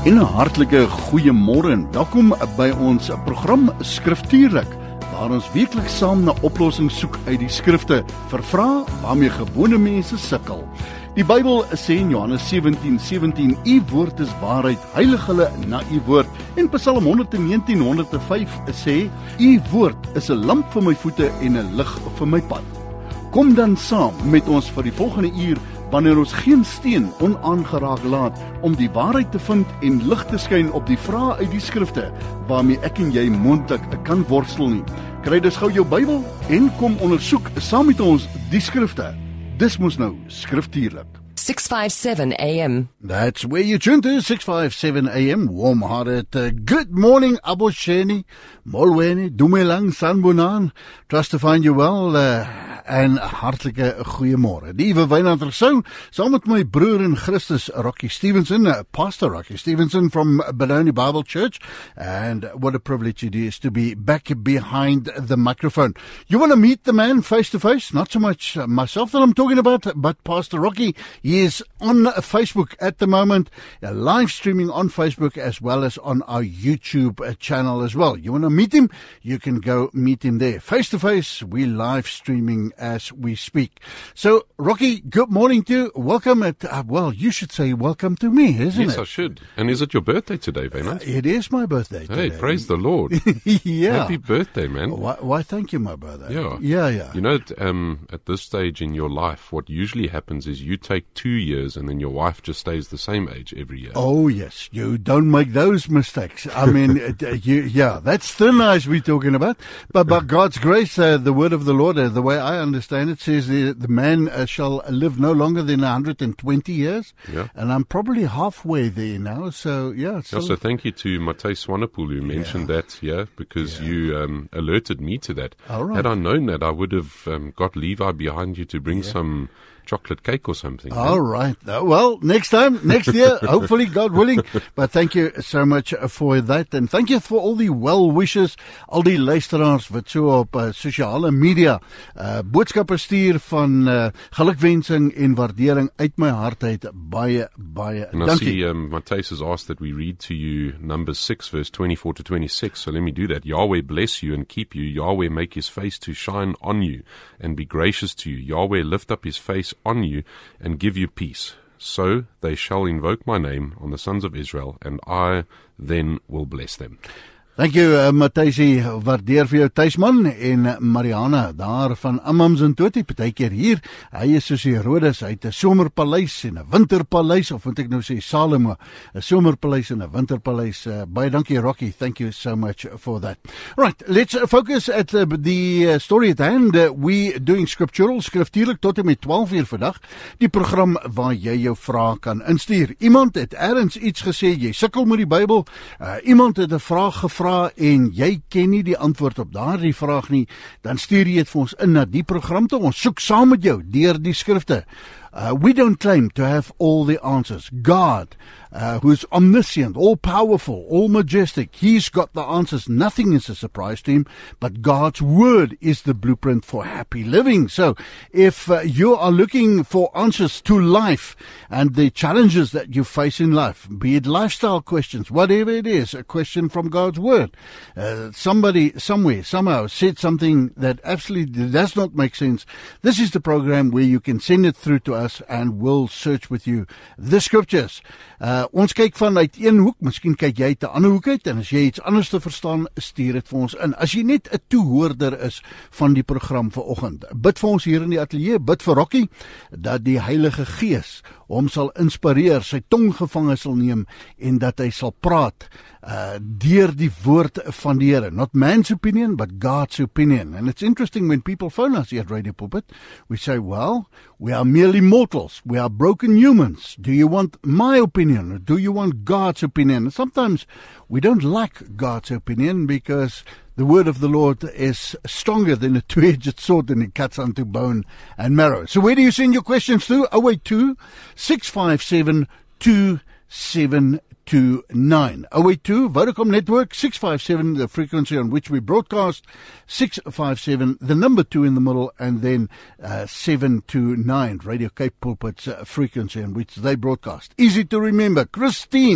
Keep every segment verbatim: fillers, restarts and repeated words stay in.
En 'n hartlike goeiemôre en welkom by ons program Skriftuurlik, waar ons weekliks saam na oplossings soek uit die skrifte vir vrae waarmee gewone mense sukkel. Die Bybel sê in Johannes sewentien sewentien, U woord is waarheid, heilig hulle na U woord. En Psalm honderdnegentien honderdvyf sê, U woord is 'n lamp vir my voete en 'n lig vir my pad. Kom dan saam met ons vir die volgende uur, wanneer ons geen steen onaangeraak laat om die waarheid te vind en lig te skyn op die vrae uit die skrifte waarmee ek en jy moontlik kan worstel nie. Kry dus gou jou Bybel en kom ondersoek saam met ons die skrifte. Dis mos nou Skriftuurlik. six fifty-seven A M. That's where you tune to, six fifty-seven A M, warm-hearted. Uh, good morning, Abosheni, Molweni, Dumelang, Sanbonan. Trust to find you well, uh, en hartlike goeiemôre. Die Ewe Wynand Rousseau, saam met my broer in Christus, Rocky Stevenson, uh, Pastor Rocky Stevenson from Benoni Bible Church, and what a privilege it is to be back behind the microphone. You want to meet the man face to face? Not so much uh, myself that I'm talking about, but Pastor Rocky. He is on Facebook at the moment, uh, live streaming on Facebook as well as on our YouTube uh, channel as well. You want to meet him? You can go meet him there. Face to face, we live streaming as we speak. So, Rocky, good morning to you. Welcome at, uh, well, you should say welcome to me, isn't yes, it? Yes, I should. And is it your birthday today, Wynand? Uh, it is my birthday today. Hey, praise the Lord. Yeah. Happy birthday, man. Why, why, thank you, my brother. Yeah. Yeah, yeah. You know, um, at this stage in your life, what usually happens is you take two years and then your wife just stays the same age every year. Oh, yes. You don't make those mistakes. I mean, uh, you, yeah, that's thin ice we're talking about. But by God's grace, uh, the word of the Lord, uh, the way I understand it, says the, the man uh, shall live no longer than one hundred twenty years. Yeah. And I'm probably halfway there now. So, yeah. So Also, thank you to Matthijs Swanepoel who mentioned Yeah. that, yeah, because Yeah. you um, alerted me to that. All right. Had I known that, I would have um, got Levi behind you to bring some chocolate cake or something. All right. Uh, well, next time, next year, hopefully, God willing. But thank you so much for that. And thank you for all the well wishes, al die luisteraars wat so op uh, sosiale media uh, boodskappe stuur van uh, gelukwensing en waardering uit my hart uit. Baie, baie And I dankie. see um, Matthijs has asked that we read to you Numbers six, verse twenty-four to twenty-six. So let me do that. Yahweh bless you and keep you. Yahweh make his face to shine on you and be gracious to you. Yahweh lift up his face on you and give you peace. So they shall invoke my name on the sons of Israel, and I then will bless them. Thank you, uh, Matthijsie, waardeer vir jou tuisman en Mariana daar van Ammams en Toti, partykeer hier. Hy is soos Herodes, hy het 'n somerpaleis en 'n winterpaleis, of moet ek nou sê Salomo, 'n somerpaleis en 'n winterpaleis. Uh, baie dankie, Rocky. Thank you so much for that. Right, let's uh, focus at uh, the uh, story at hand. Uh, we doing scriptural, skriftuurlik tot en met twaalf uur vandag. Die program waar jy jou vrae kan instuur. Iemand het ergens iets gesê, jy sukkel met die Bybel. Uh, iemand het 'n vraag gevra en jy ken nie die antwoord op daardie vraag nie, dan stuur jy dit vir ons in na die program toe. Ons soek saam met jou deur die skrifte. Uh, we don't claim to have all the answers. God, uh, who is omniscient, all-powerful, all-majestic, he's got the answers. Nothing is a surprise to him, but God's word is the blueprint for happy living. So, if uh, you are looking for answers to life and the challenges that you face in life, be it lifestyle questions, whatever it is, a question from God's word, uh, somebody, somewhere, somehow said something that absolutely does not make sense, this is the program where you can send it through to us and we'll search with you the scriptures. Uh, ons kyk vanuit een hoek, miskien kyk jy uit 'n ander hoek uit, en as jy iets anders te verstaan, stuur dit vir ons in. As jy net 'n toehoorder is van die program vanoggend, bid vir ons hier in die ateljee, bid vir Rocky, dat die Heilige Gees hom sal inspireer, sy tong gevange sal neem, en dat hy sal praat uh, deur die woord van die Here. Not man's opinion, but God's opinion. And it's interesting when people phone us here at Radio Pulpit, we say, well, we are merely mortals. We are broken humans. Do you want my opinion or do you want God's opinion? And sometimes we don't like God's opinion because the word of the Lord is stronger than a two-edged sword and it cuts unto bone and marrow. So where do you send your questions to? oh eight two, six five seven, two seven two nine. oh eight two, Vodacom Network, six five seven, the frequency on which we broadcast, six five seven, the number two in the middle, and then uh, seven two nine, Radio Cape Pulpit's uh, frequency on which they broadcast. Easy to remember. Christine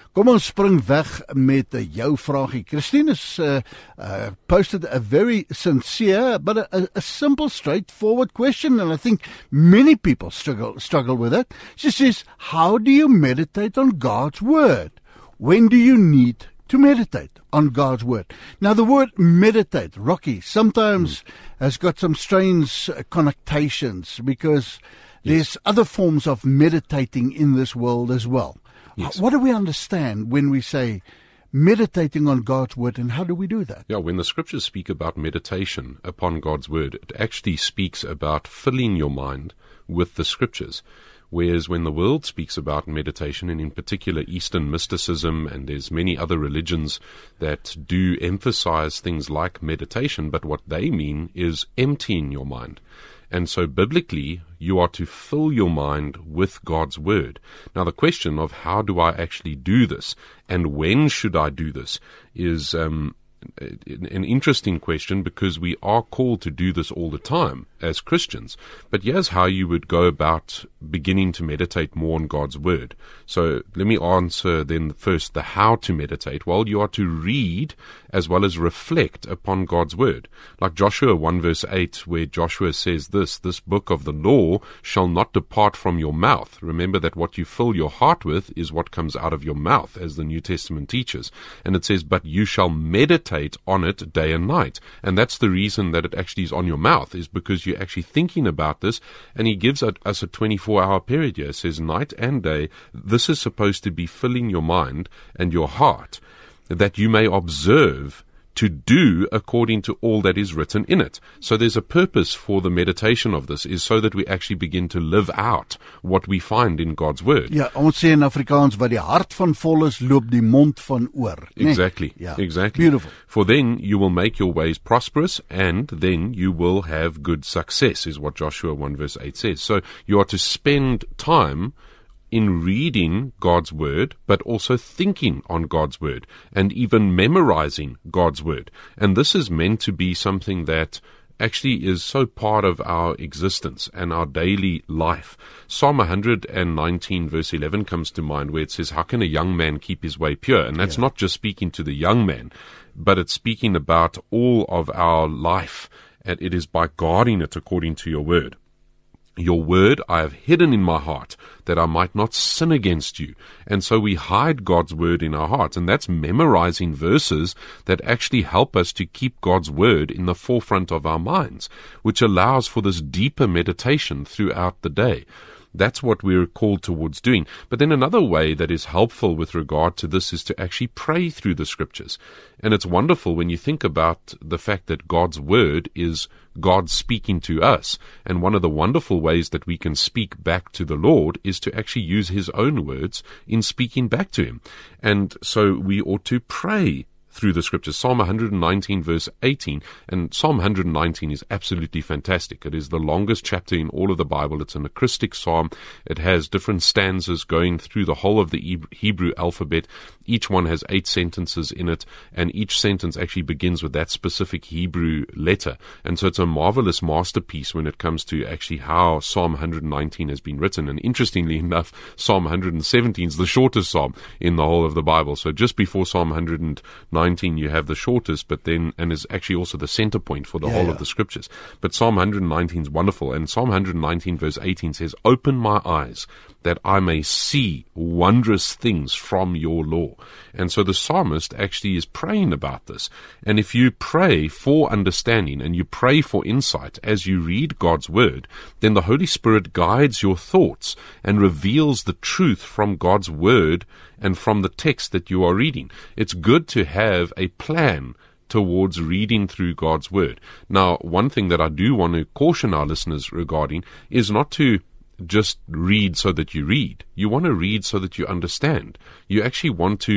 Kom ons spring weg met uh, jou vraagie. Christine has uh, uh, posted a very sincere but a, a simple, straightforward question, and I think many people struggle struggle with it. She says, how do you meditate on God's Word? When do you need to meditate on God's Word? Now, the word meditate, Rocky, sometimes mm. has got some strange uh, connotations because yes. there's other forms of meditating in this world as well. Yes. What do we understand when we say meditating on God's Word, and how do we do that? Yeah, when the scriptures speak about meditation upon God's Word, it actually speaks about filling your mind with the scriptures. Whereas when the world speaks about meditation, and in particular Eastern mysticism, and there's many other religions that do emphasize things like meditation, but what they mean is emptying your mind. And so biblically, you are to fill your mind with God's Word. Now, the question of how do I actually do this, and when should I do this, is um, an interesting question, because we are called to do this all the time as Christians. But here's how you would go about beginning to meditate more on God's Word. So let me answer then first the how to meditate. Well, you are to read as well as reflect upon God's Word. Like Joshua one verse eight, where Joshua says this, this book of the law shall not depart from your mouth. Remember that what you fill your heart with is what comes out of your mouth, as the New Testament teaches. And it says, but you shall meditate on it day and night. And that's the reason that it actually is on your mouth, is because you're actually thinking about this. And he gives us a twenty-four hour period here. It says night and day. This is supposed to be filling your mind and your heart, that you may observe to do according to all that is written in it. So there's a purpose for the meditation of this, is so that we actually begin to live out what we find in God's Word. Ja, ons sê in Afrikaans, wat die hart van vol is, loop die mond van oor. Nee? Exactly, yeah. exactly. Beautiful. For then you will make your ways prosperous, and then you will have good success, is what Joshua one verse eight says. So you are to spend time in reading God's Word, but also thinking on God's Word, and even memorizing God's Word. And this is meant to be something that actually is so part of our existence and our daily life. Psalm one nineteen verse eleven comes to mind, where it says, how can a young man keep his way pure? And that's yeah. not just speaking to the young man, but it's speaking about all of our life, and it is by guarding it according to your Word. Your word I have hidden in my heart, that I might not sin against you. And so we hide God's word in our hearts, and that's memorizing verses that actually help us to keep God's word in the forefront of our minds, which allows for this deeper meditation throughout the day. That's what we're called towards doing. But then another way that is helpful with regard to this is to actually pray through the scriptures. And it's wonderful when you think about the fact that God's word is God speaking to us. And one of the wonderful ways that we can speak back to the Lord is to actually use his own words in speaking back to him. And so we ought to pray through the scriptures. Psalm one nineteen verse eighteen, and Psalm one nineteen is absolutely fantastic. It is the longest chapter in all of the Bible. It's an acrostic psalm. It has different stanzas going through the whole of the Hebrew alphabet. Each one has eight sentences in it, and each sentence actually begins with that specific Hebrew letter. And so it's a marvelous masterpiece when it comes to actually how Psalm one nineteen has been written. And interestingly enough, Psalm one seventeen is the shortest psalm in the whole of the Bible. So just before Psalm one nineteen, you have the shortest, but then, and is actually also the center point for the yeah, whole yeah. of the scriptures. But Psalm one nineteen is wonderful, and Psalm one nineteen verse eighteen says, open my eyes that I may see wondrous things from your law. And so the psalmist actually is praying about this. And if you pray for understanding and you pray for insight as you read God's word, then the Holy Spirit guides your thoughts and reveals the truth from God's word and from the text that you are reading. It's good to have a plan towards reading through God's word. Now, one thing that I do want to caution our listeners regarding is not to just read so that you read. You want to read so that you understand. You actually want to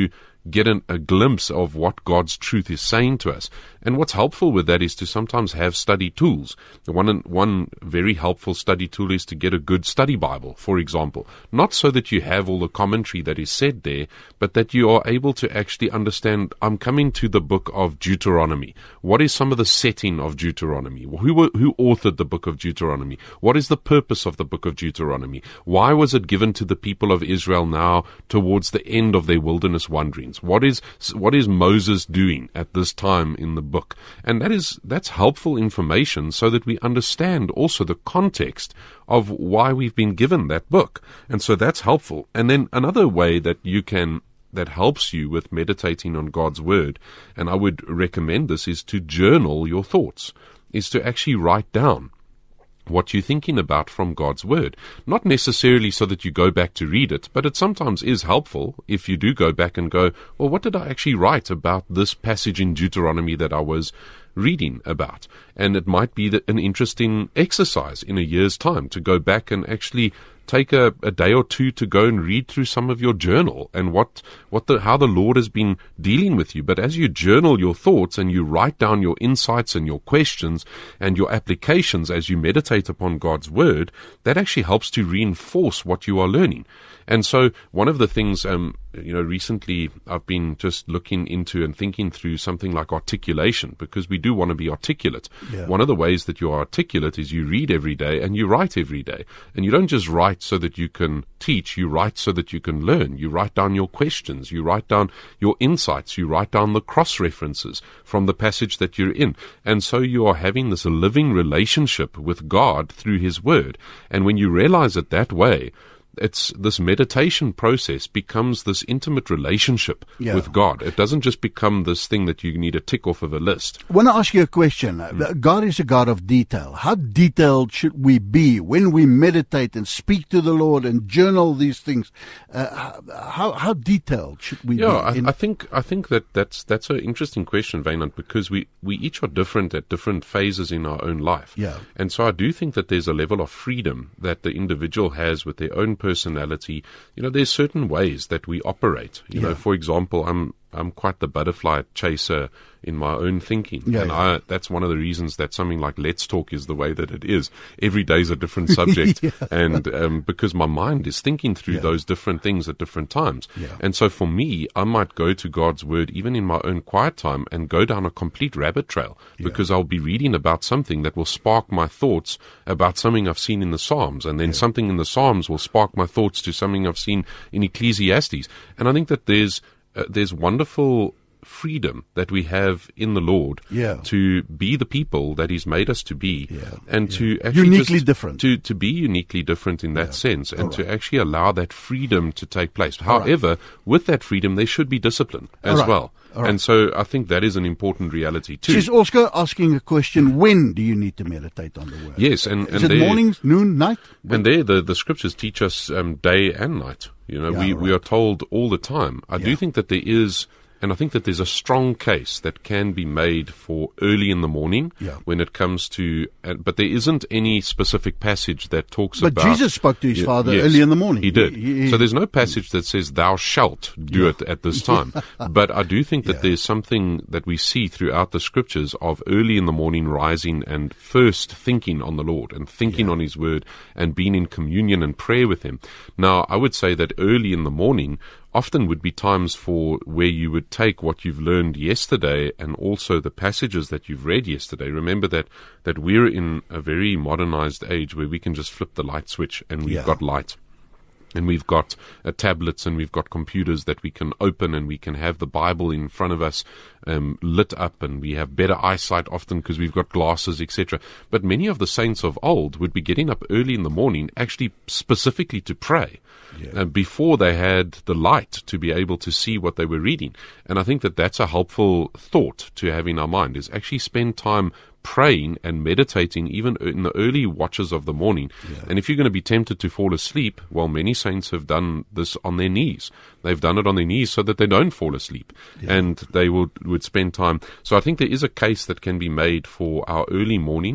get an, a glimpse of what God's truth is saying to us. And what's helpful with that is to sometimes have study tools. One, one very helpful study tool is to get a good study Bible, for example. Not so that you have all the commentary that is said there, but that you are able to actually understand, I'm coming to the book of Deuteronomy. What is some of the setting of Deuteronomy? Who, who authored the book of Deuteronomy? What is the purpose of the book of Deuteronomy? Why was it given to the people of Israel now towards the end of their wilderness wanderings? What is, what is Moses doing at this time in the book? And that is, that's helpful information so that we understand also the context of why we've been given that book. And so that's helpful. And then another way that you can that helps you with meditating on God's Word, and I would recommend this, is to journal your thoughts, is to actually write down what you're thinking about from God's Word. Not necessarily so that you go back to read it, but it sometimes is helpful if you do go back and go, well, what did I actually write about this passage in Deuteronomy that I was reading about? And it might be that an interesting exercise in a year's time to go back and actually take a, a day or two to go and read through some of your journal and what, what the, how the Lord has been dealing with you. But as you journal your thoughts and you write down your insights and your questions and your applications as you meditate upon God's Word, that actually helps to reinforce what you are learning. And so one of the things, um, you know, recently I've been just looking into and thinking through something like articulation, because we do want to be articulate. Yeah. One of the ways that you are articulate is you read every day and you write every day. And you don't just write so that you can teach, you write so that you can learn. You write down your questions, you write down your insights, you write down the cross-references from the passage that you're in. And so you are having this living relationship with God through His Word. And when you realize it that way, it's this meditation process becomes this intimate relationship yeah. with God. It doesn't just become this thing that you need to tick off of a list. I want to ask you a question. Mm. God is a God of detail. How detailed should we be when we meditate and speak to the Lord and journal these things? Uh, how how detailed should we yeah, be? Yeah, I, I think I think that that's that's an interesting question, Wynand, because we, we each are different at different phases in our own life. Yeah. And so I do think that there's a level of freedom that the individual has with their own personality. You know, there's certain ways that we operate. You yeah. know, for example, I'm I'm quite the butterfly chaser in my own thinking. Yeah, and yeah. I, that's one of the reasons that something like Let's Talk is the way that it is. Every day is a different subject. yeah. And um, because my mind is thinking through yeah. those different things at different times. Yeah. And so for me, I might go to God's Word even in my own quiet time and go down a complete rabbit trail yeah. because I'll be reading about something that will spark my thoughts about something I've seen in the Psalms. And then yeah. something in the Psalms will spark my thoughts to something I've seen in Ecclesiastes. And I think that there's Uh, there's wonderful freedom that we have in the Lord yeah. to be the people that He's made us to be, yeah. and yeah. to actually uniquely just, different, to to be uniquely different in that yeah. sense, and All to right. actually allow that freedom to take place. All However, right. with that freedom, there should be discipline as right. well. Right. And so I think that is an important reality too. She's also asking a question: when do you need to meditate on the Word? Yes, and, is and it there, mornings, noon, night? When? And there, the the scriptures teach us um, day and night. You know, yeah, we right. we are told all the time. I yeah. do think that there is. And I think that there's a strong case that can be made for early in the morning yeah. when it comes to, uh, but there isn't any specific passage that talks but about. But Jesus spoke to his y- Father yes, early in the morning. He did. He, he, so there's no passage that says, thou shalt do yeah. it at this time. But I do think that yeah. there's something that we see throughout the scriptures of early in the morning rising and first thinking on the Lord and thinking yeah. on His Word and being in communion and prayer with Him. Now, I would say that early in the morning often would be times for where you would take what you've learned yesterday and also the passages that you've read yesterday. Remember that, that we're in a very modernized age where we can just flip the light switch and we've yeah. got light. And we've got uh, tablets and we've got computers that we can open and we can have the Bible in front of us um, lit up, and we have better eyesight often because we've got glasses, et cetera. But many of the saints of old would be getting up early in the morning actually specifically to pray yeah. uh, before they had the light to be able to see what they were reading. And I think that that's a helpful thought to have in our mind, is actually spend time praying and meditating even in the early watches of the morning. Yeah. And if you're going to be tempted to fall asleep, well, many saints have done this on their knees. They've done it on their knees so that they don't fall asleep. Yeah. And they would, would spend time. So I think there is a case that can be made for our early mornings,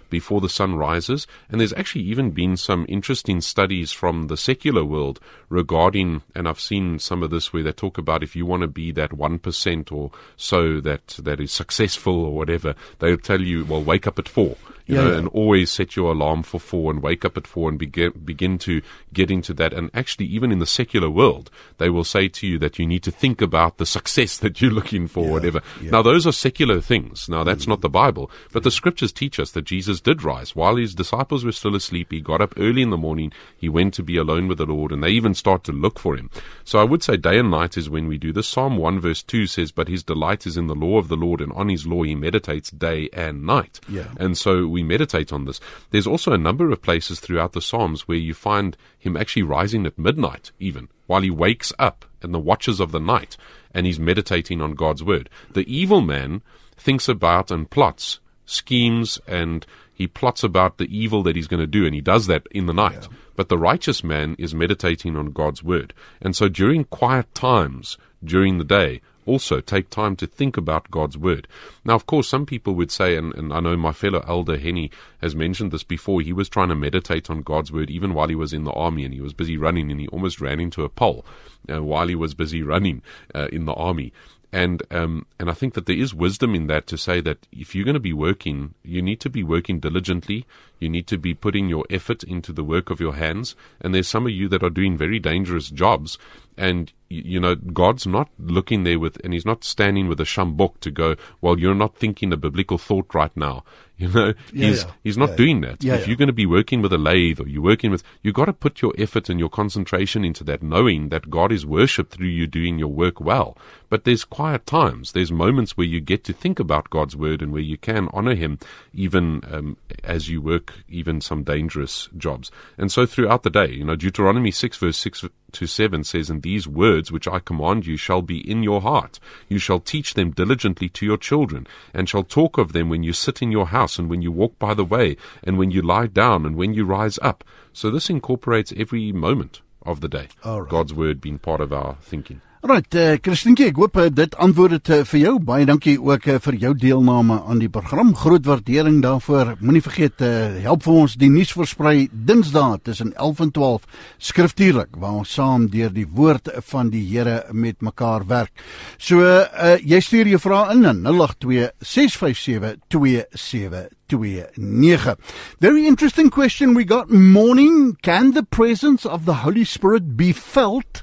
before the sun rises. And there's actually even been some interesting studies from the secular world regarding, and I've seen some of this where they talk about if you want to be that one percent or so that, that is successful or whatever, they'll tell you, well, wake up at four. You yeah, know, yeah. and always set your alarm for four and wake up at four and begin, begin to get into that. And actually, even in the secular world, they will say to you that you need to think about the success that you're looking for, yeah, whatever. Yeah. Now, those are secular things. Now, that's mm. not the Bible. But the scriptures teach us that Jesus did rise. While his disciples were still asleep, he got up early in the morning. He went to be alone with the Lord, and they even start to look for him. So I would say day and night is when we do this. Psalm one verse two says, but his delight is in the law of the Lord, and on his law he meditates day and night. Yeah. And so we meditate on this. There's also a number of places throughout the Psalms where you find him actually rising at midnight, even, while he wakes up in the watches of the night, and he's meditating on God's word. The evil man thinks about and plots, schemes, and he plots about the evil that he's going to do, and he does that in the night. Yeah. But the righteous man is meditating on God's word. And so during quiet times, during the day, also take time to think about God's word. Now, of course, some people would say, and, and I know my fellow elder Henny has mentioned this before, he was trying to meditate on God's word even while he was in the army, and he was busy running, and he almost ran into a pole uh, while he was busy running uh, in the army. And um, and I think that there is wisdom in that, to say that if you're going to be working, you need to be working diligently. You need to be putting your effort into the work of your hands. And there's some of you that are doing very dangerous jobs. And, you know, God's not looking there with, and he's not standing with a shambok to go, well, you're not thinking a biblical thought right now. You know, yeah, he's yeah. he's not yeah. doing that. Yeah, if yeah. you're going to be working with a lathe, or you're working with, you got to put your effort and your concentration into that, knowing that God is worshipped through you doing your work well. But there's quiet times. There's moments where you get to think about God's word, and where you can honor him, even um, as you work even some dangerous jobs. And so throughout the day, you know, Deuteronomy six verse six to seven says, and these words which I command you shall be in your heart. You shall teach them diligently to your children, and shall talk of them when you sit in your house, and when you walk by the way, and when you lie down, and when you rise up. So this incorporates every moment of the day. Right. God's word being part of our thinking. Right, uh, Christientjie, ek hoop uh, dit antwoord het uh, vir jou. Baie dankie ook uh, vir jou deelname aan die program. Groot waardering daarvoor. Moenie vergeet, uh, help vir ons die nuus versprei Dinsdae tussen elf en twaalf skriftuurlik, waar ons saam deur die woord van die Here met mekaar werk. So, uh, jy stuur jou vrae in aan nul agt twee ses vyf sewe twee sewe twee nege. Very interesting question we got. Morning, can the presence of the Holy Spirit be felt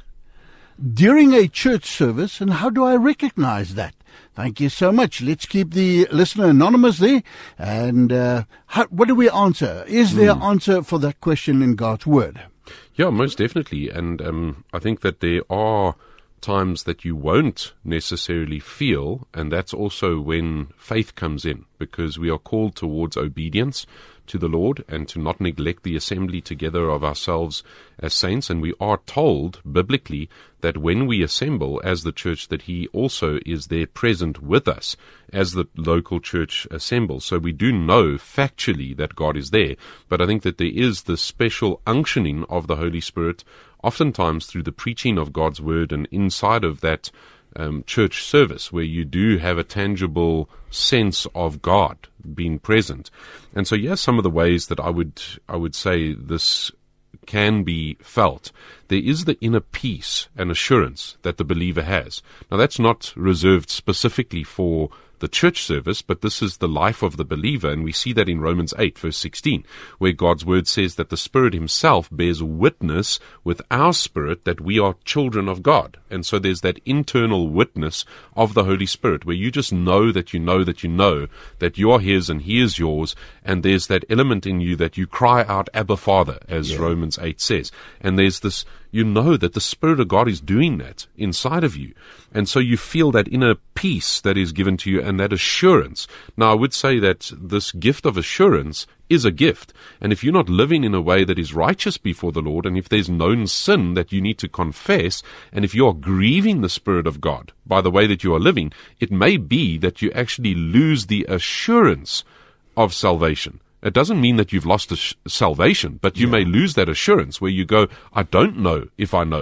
during a church service, and how do I recognize that? Thank you so much. Let's keep the listener anonymous there. And uh, how, what do we answer? Is there an mm. answer for that question in God's word? Yeah, most definitely. And um, I think that there are times that you won't necessarily feel, and that's also when faith comes in, because we are called towards obedience to the Lord, and to not neglect the assembly together of ourselves as saints. And we are told biblically that when we assemble as the church, that he also is there present with us as the local church assembles. So we do know factually that God is there, but I think that there is the special unctioning of the Holy Spirit, oftentimes through the preaching of God's word, and inside of that Um, church service, where you do have a tangible sense of God being present. And so, yes, some of the ways that I would I would say this can be felt. There is the inner peace and assurance that the believer has. Now, that's not reserved specifically for the church service, but this is the life of the believer, and we see that in Romans eight, verse sixteen, where God's word says that the Spirit himself bears witness with our spirit that we are children of God. And so there's that internal witness of the Holy Spirit, where you just know that you know that you know that you are his and he is yours, and there's that element in you that you cry out, Abba, Father, as yeah. Romans eight says. And there's this, you know that the Spirit of God is doing that inside of you. And so you feel that inner peace that is given to you, and that assurance. Now, I would say that this gift of assurance is a gift. And if you're not living in a way that is righteous before the Lord, and if there's known sin that you need to confess, and if you are grieving the Spirit of God by the way that you are living, it may be that you actually lose the assurance of salvation. It doesn't mean that you've lost a sh- salvation, but you yeah. may lose that assurance where you go, I don't know if I know.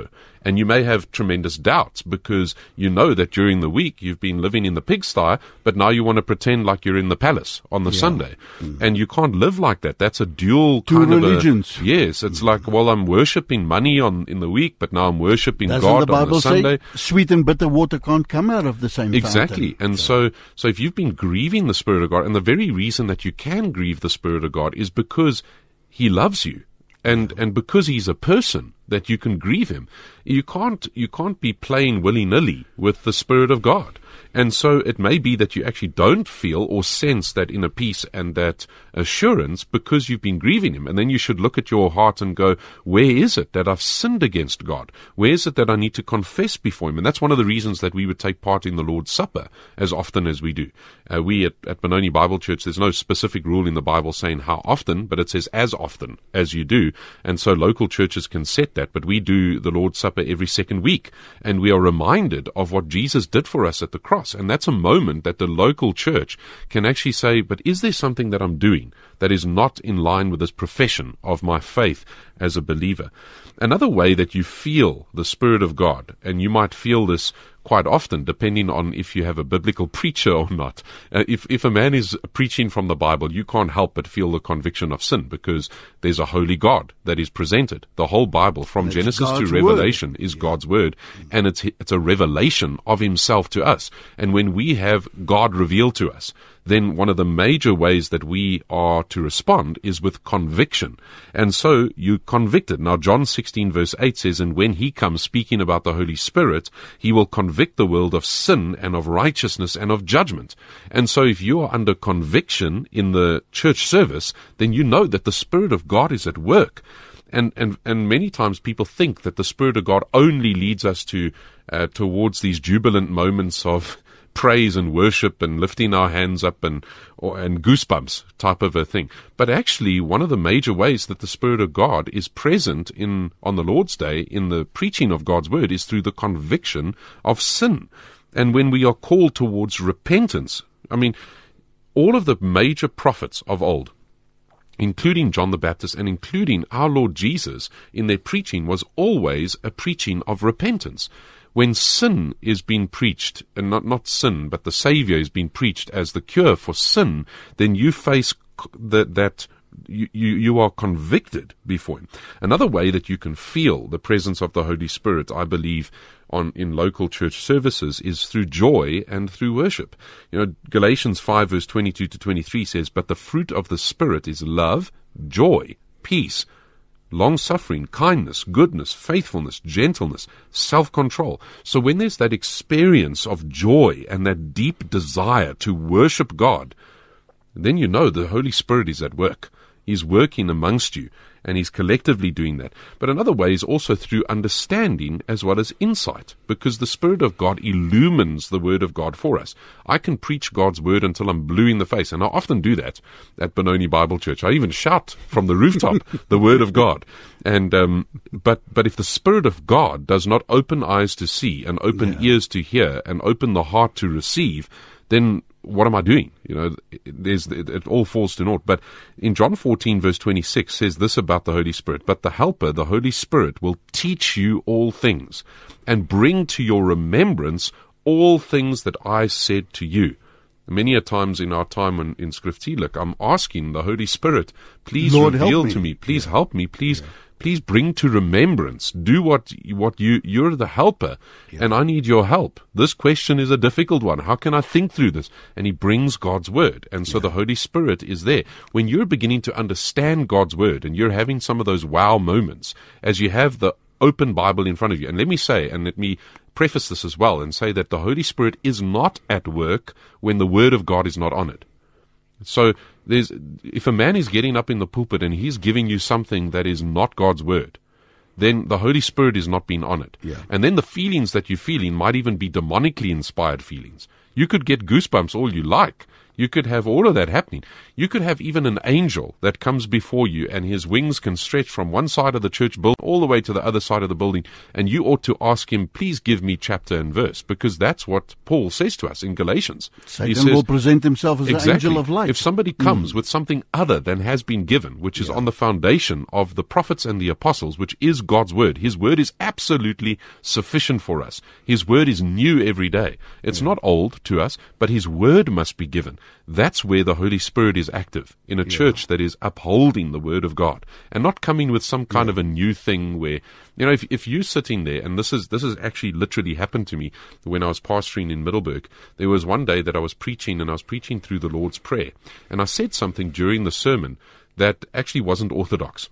And you may have tremendous doubts because you know that during the week you've been living in the pigsty, but now you want to pretend like you're in the palace on the Yeah. Sunday. Mm. And you can't live like that. That's a dual Two kind religions. of a, yes, it's like, well, I'm worshipping money on in the week, but now I'm worshipping Doesn't God the Bible on the Sunday. say sweet and bitter water can't come out of the same Exactly. fountain? And so, so if you've been grieving the Spirit of God, and the very reason that you can grieve the Spirit of God is because He loves you. And, and because He's a person, that you can grieve Him. You can't, you can't be playing willy-nilly with the Spirit of God. And so it may be that you actually don't feel or sense that inner peace and that assurance because you've been grieving Him. And then you should look at your heart and go, where is it that I've sinned against God? Where is it that I need to confess before Him? And that's one of the reasons that we would take part in the Lord's Supper as often as we do. Uh, we at, at Benoni Bible Church, there's no specific rule in the Bible saying how often, but it says as often as you do. And so local churches can set that, but we do the Lord's Supper every second week. And we are reminded of what Jesus did for us at the cross. And that's a moment that the local church can actually say, but is there something that I'm doing that is not in line with this profession of my faith as a believer? Another way that you feel the Spirit of God, and you might feel this quite often, depending on if you have a biblical preacher or not. Uh, if, if a man is preaching from the Bible, you can't help but feel the conviction of sin because there's a holy God that is presented. The whole Bible, from That's Genesis God's to Revelation, word. is Yeah. God's Word, and it's, it's a revelation of Himself to us. And when we have God revealed to us, then one of the major ways that we are to respond is with conviction. And so you convicted. Now, John sixteen verse eight says, and when He comes, speaking about the Holy Spirit, He will convict the world of sin and of righteousness and of judgment. And so if you are under conviction in the church service, then you know that the Spirit of God is at work. And, and, and many times people think that the Spirit of God only leads us to, uh, towards these jubilant moments of praise and worship and lifting our hands up and or, and goosebumps type of a thing. But actually, one of the major ways that the Spirit of God is present in on the Lord's Day in the preaching of God's Word is through the conviction of sin. And when we are called towards repentance, I mean, all of the major prophets of old, including John the Baptist and including our Lord Jesus, in their preaching was always a preaching of repentance. When sin is being preached, and not, not sin, but the Savior is being preached as the cure for sin, then you face the, that you, you, you are convicted before Him. Another way that you can feel the presence of the Holy Spirit, I believe, on in local church services is through joy and through worship. You know, Galatians five verse twenty-two to twenty-three says, but the fruit of the Spirit is love, joy, peace, long-suffering, kindness, goodness, faithfulness, gentleness, self-control. So when there's that experience of joy and that deep desire to worship God, then you know the Holy Spirit is at work. He's working amongst you, and He's collectively doing that. But another way is also through understanding as well as insight, because the Spirit of God illumines the Word of God for us. I can preach God's Word until I'm blue in the face, and I often do that at Benoni Bible Church. I even shout from the rooftop the Word of God. And um, but but if the Spirit of God does not open eyes to see and open Yeah. ears to hear and open the heart to receive, then what am I doing? You know, there's, it, it all falls to naught. But in John fourteen, verse twenty-six says this about the Holy Spirit, but the Helper, the Holy Spirit, will teach you all things and bring to your remembrance all things that I said to you. Many a times in our time in, in Skriftuurlik, I'm asking the Holy Spirit, please Lord, help reveal me. to me, please help me, please Please bring to remembrance. Do what what you you're the helper, Yeah. and I need your help. This question is a difficult one. How can I think through this? And He brings God's word, and so Yeah. the Holy Spirit is there. When you're beginning to understand God's word, and you're having some of those wow moments as you have the open Bible in front of you. And let me say, and let me preface this as well, and say that the Holy Spirit is not at work when the word of God is not on it. So there's, if a man is getting up in the pulpit and he's giving you something that is not God's word, then the Holy Spirit is not being on it. Yeah. And then the feelings that you're feeling might even be demonically inspired feelings. You could get goosebumps all you like. You could have all of that happening. You could have even an angel that comes before you and his wings can stretch from one side of the church building all the way to the other side of the building, and you ought to ask him, please give me chapter and verse, because that's what Paul says to us in Galatians. Satan he says, will present himself as exactly, an angel of light. If somebody comes mm. with something other than has been given, which is yeah. on the foundation of the prophets and the apostles, which is God's word, his word is absolutely sufficient for us. His word is new every day. It's yeah. not old to us, but his word must be given. That's where the Holy Spirit is active, in a yeah. church that is upholding the word of God and not coming with some kind yeah. of a new thing where, you know, if, if you're sitting there, and this is this has actually literally happened to me when I was pastoring in Middelburg. There was one day that I was preaching, and I was preaching through the Lord's Prayer, and I said something during the sermon that actually wasn't orthodox.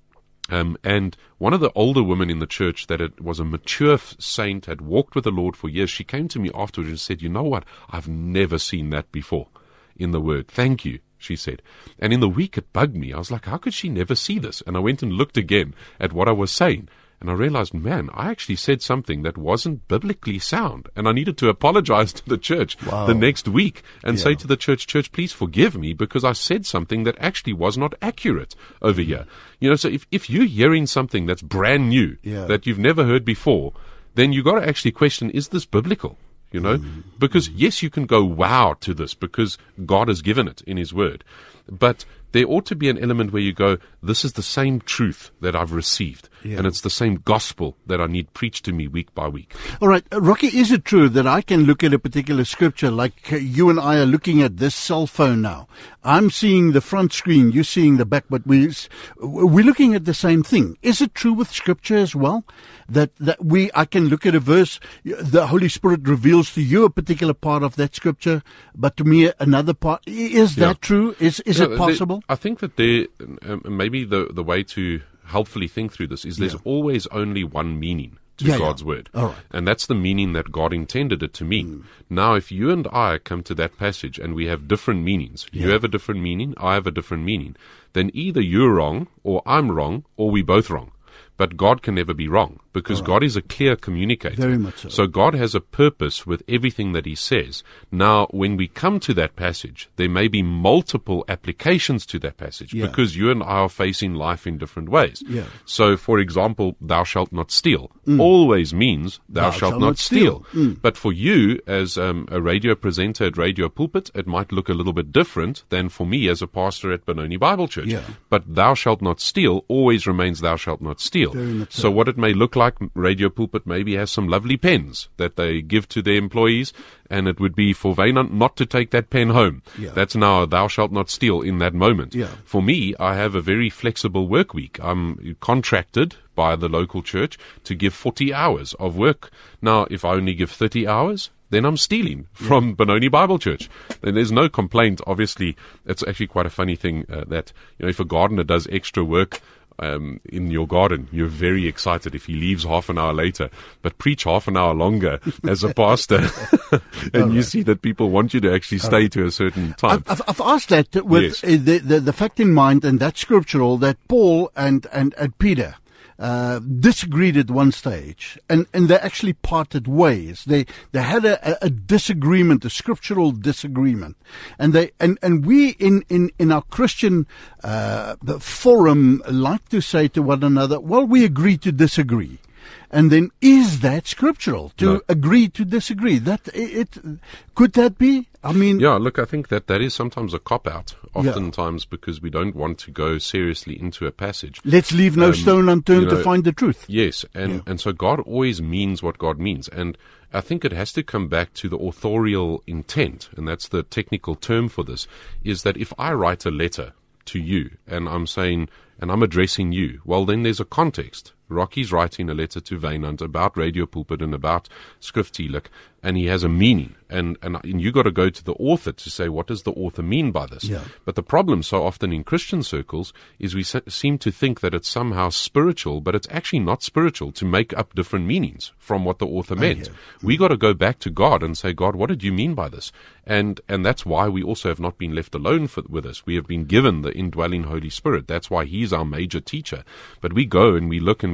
Um, and one of the older women in the church that it was a mature saint, had walked with the Lord for years, she came to me afterwards and said, you know what, I've never seen that before in the word. Thank you, she said. And in the week it bugged me. I was like, how could she never see this? And I went and looked again at what I was saying. And I realized, man, I actually said something that wasn't biblically sound. And I needed to apologize to the church wow. the next week and yeah. say to the church, church, please forgive me because I said something that actually was not accurate over mm-hmm. here. You know, so if, if you're hearing something that's brand new, yeah. that you've never heard before, then you've got to actually question, is this biblical? You know, mm-hmm. because yes, you can go wow to this because God has given it in his word. But there ought to be an element where you go, this is the same truth that I've received. Yeah. And it's the same gospel that I need preached to me week by week. All right. Uh, Rocky, is it true that I can look at a particular scripture like uh, you and I are looking at this cell phone now? I'm seeing the front screen, you're seeing the back, but we, we're looking at the same thing. Is it true with scripture as well? That, that we, I can look at a verse, the Holy Spirit reveals to you a particular part of that scripture, but to me another part. Is that yeah. true? Is, is yeah, it possible? There, I think that there, um, maybe the, the way to helpfully think through this is there's yeah. always only one meaning to yeah, God's yeah. word. All right. And that's the meaning that God intended it to mean. Mm. Now, if you and I come to that passage and we have different meanings, yeah. you have a different meaning, I have a different meaning, then either you're wrong or I'm wrong or we both wrong. But God can never be wrong because right. God is a clear communicator. Very much so. So God has a purpose with everything that he says. Now, when we come to that passage, there may be multiple applications to that passage yeah. because you and I are facing life in different ways. Yeah. So, for example, thou shalt not steal mm. always means thou, thou shalt, shalt not, not steal. steal. Mm. But for you, as um, a radio presenter at Radio Pulpit, it might look a little bit different than for me as a pastor at Benoni Bible Church. Yeah. But thou shalt not steal always remains thou shalt not steal. So what it may look like, Radio Pulpit maybe has some lovely pens that they give to their employees, and it would be for Wynand not to take that pen home. Yeah. That's now thou shalt not steal in that moment. Yeah. For me, I have a very flexible work week. I'm contracted by the local church to give forty hours of work. Now, if I only give thirty hours, then I'm stealing from yeah. Benoni Bible Church. Then there's no complaint. Obviously, it's actually quite a funny thing uh, that, you know, if a gardener does extra work, Um, in your garden, you're very excited if he leaves half an hour later, but preach half an hour longer as a pastor, and you right. see that people want you to actually stay right. to a certain time. I've, I've asked that with yes. the, the the fact in mind, and that's scriptural, that Paul and and, and Peter uh, disagreed at one stage, and, and they actually parted ways. They they had a, a disagreement, a scriptural disagreement, and they and, and we in, in, in our Christian uh, forum like to say to one another, well, we agree to disagree. And then, is that scriptural to no. agree to disagree? That it, it could that be? I mean, yeah. Look, I think that that is sometimes a cop out. Oftentimes, yeah. because we don't want to go seriously into a passage. Let's leave no um, stone unturned you know, to find the truth. Yes, and yeah. and so God always means what God means, and I think it has to come back to the authorial intent, and that's the technical term for this. Is that if I write a letter to you, and I'm saying, and I'm addressing you, well, then there's a context. Rocky's writing a letter to Wynand about Radio Pulpit and about Skriftuurlik, and he has a meaning. And, and, and you got to go to the author to say, what does the author mean by this? Yeah. But the problem so often in Christian circles is we se- seem to think that it's somehow spiritual, but it's actually not spiritual to make up different meanings from what the author meant. Oh, yeah. We got to go back to God and say, God, what did you mean by this? And and that's why we also have not been left alone for, with this. We have been given the indwelling Holy Spirit. That's why He's our major teacher. But we go and we look and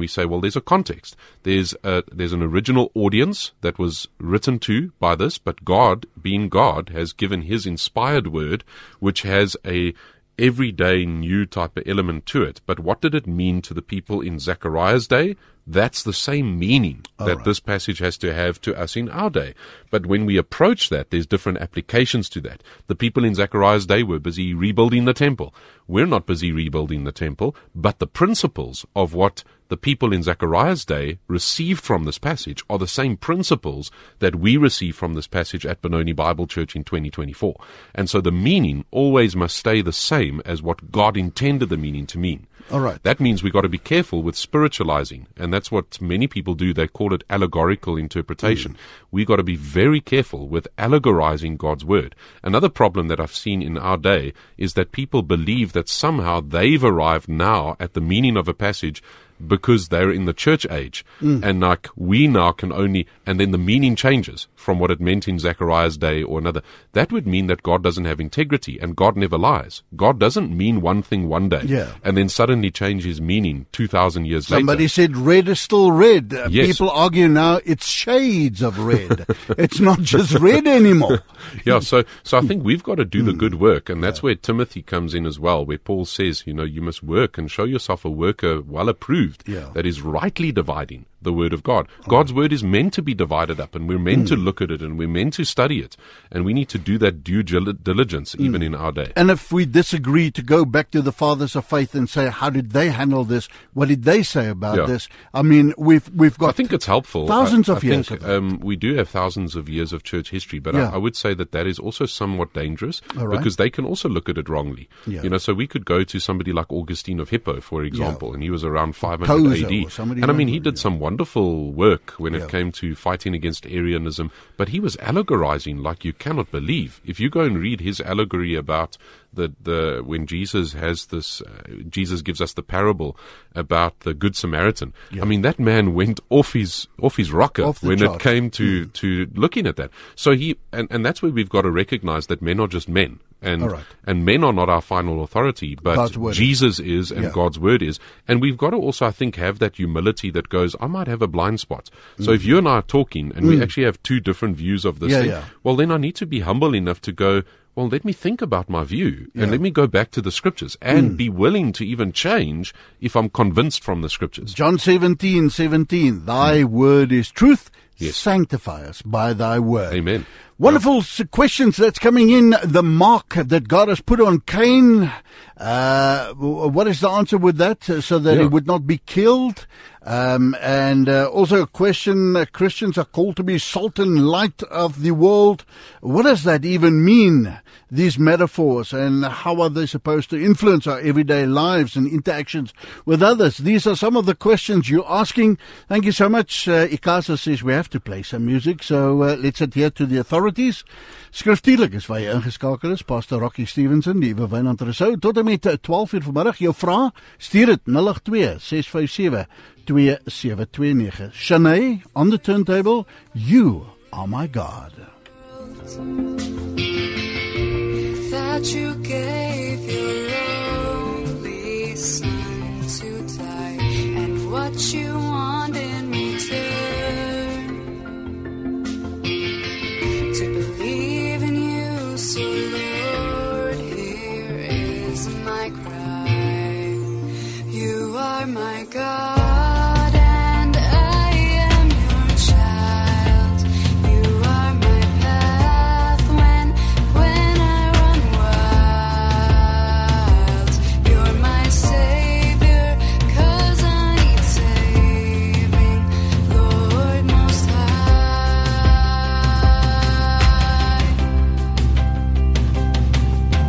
we say, well, there's a context. There's a, there's an original audience that was written to by this, but God, being God, has given his inspired word, which has a everyday new type of element to it. But what did it mean to the people in Zechariah's day? That's the same meaning All that right. this passage has to have to us in our day. But when we approach that, there's different applications to that. The people in Zechariah's day were busy rebuilding the temple. We're not busy rebuilding the temple, but the principles of what the people in Zechariah's day received from this passage are the same principles that we receive from this passage at Benoni Bible Church in twenty twenty-four. And so the meaning always must stay the same as what God intended the meaning to mean. All right. That means we've got to be careful with spiritualizing, and that's what many people do. They call it allegorical interpretation. Mm. We've got to be very careful with allegorizing God's word. Another problem that I've seen in our day is that people believe that somehow they've arrived now at the meaning of a passage because they're in the church age, mm. and like we now can only, and then the meaning changes from what it meant in Zechariah's day or another. That would mean that God doesn't have integrity, and God never lies. God doesn't mean one thing one day, yeah. and then suddenly change his meaning two thousand years Somebody later. said red is still red. Uh, Yes. People argue now it's shades of red. It's not just red anymore. Yeah, so so I think we've got to do the good work, and that's where Timothy comes in as well, where Paul says, you know, you must work and show yourself a worker well approved, Yeah. that is rightly dividing the word of God. God's word is meant to be divided up, and we're meant to look at it, and we're meant to study it, and we need to do that due gil- diligence even in our day. And if we disagree, to go back to the fathers of faith and say, how did they handle this? What did they say about Yeah. this? I mean, we've we've got I think it's helpful. thousands I, of I years think, of it. um, we do have thousands of years of church history, but Yeah. I, I would say that that is also somewhat dangerous, All right. because they can also look at it wrongly. Yeah. You know, so we could go to somebody like Augustine of Hippo, for example, and he was around five hundred Tozer A D. or somebody And I mean, like he that, did yeah. some wonderful work when Yeah. it came to fighting against Arianism, but he was allegorizing like you cannot believe. If you go and read his allegory about the, the when Jesus has this, uh, Jesus gives us the parable about the Good Samaritan. Yeah. I mean, that man went off his off his rocker Off the when charts. it came to, to looking at that. So he, and, and that's where we've got to recognize that men are just men. And, All right. and men are not our final authority, but God's word Jesus is, and Yeah. God's word is. And we've got to also, I think, have that humility that goes, I might have a blind spot. So if you and I are talking and we actually have two different views of this Mm. Yeah, thing, yeah. well, then I need to be humble enough to go, well, let me think about my view Yeah. and let me go back to the scriptures and be willing to even change if I'm convinced from the scriptures. John seventeen seventeen. Thy word is truth. Yes. Sanctify us by thy word. Amen. Wonderful s- questions that's coming in. The mark that God has put on Cain. Uh, w- what is the answer with that? Uh, So that Yeah. he would not be killed. Um, and uh, also a question, uh, Christians are called to be salt and light of the world. What does that even mean, these metaphors, and how are they supposed to influence our everyday lives and interactions with others? These are some of the questions you're asking. Thank you so much. Uh, Ikasa says we have to play some music, so uh, let's adhere to the authorities. Skriftuurlik is waar jy ingeskakel is, Pastor Rocky Stevenson, die Ewe Wynand Rousseau, tot en met twaalf uur vanmiddag. Jou vraag, stuur dit nul agt twee ses vyf sewe twee sewe twee nege. Shanae, on the turntable, you are my God. That you gave your only son to die, and what you want in return, to believe in you. So Lord, here is my cry. You are my God.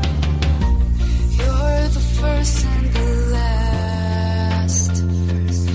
First and the last.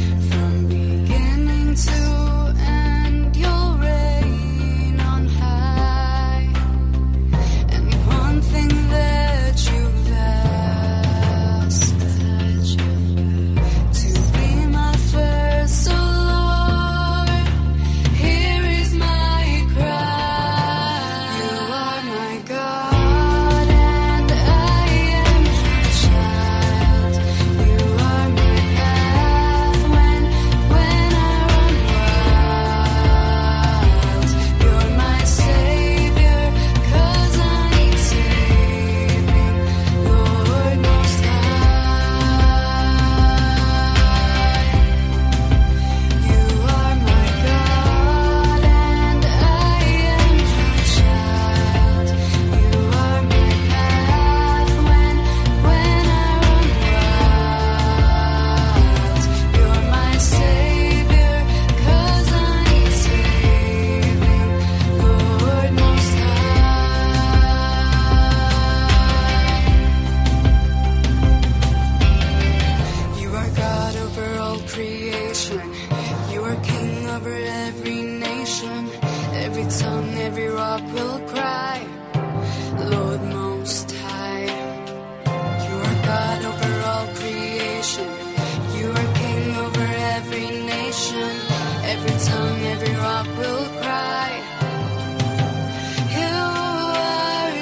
over all creation. You are king over every nation. Every tongue, every rock will cry, Lord Most High. You are God over all creation. You are king over every nation. Every tongue, every rock will cry. You are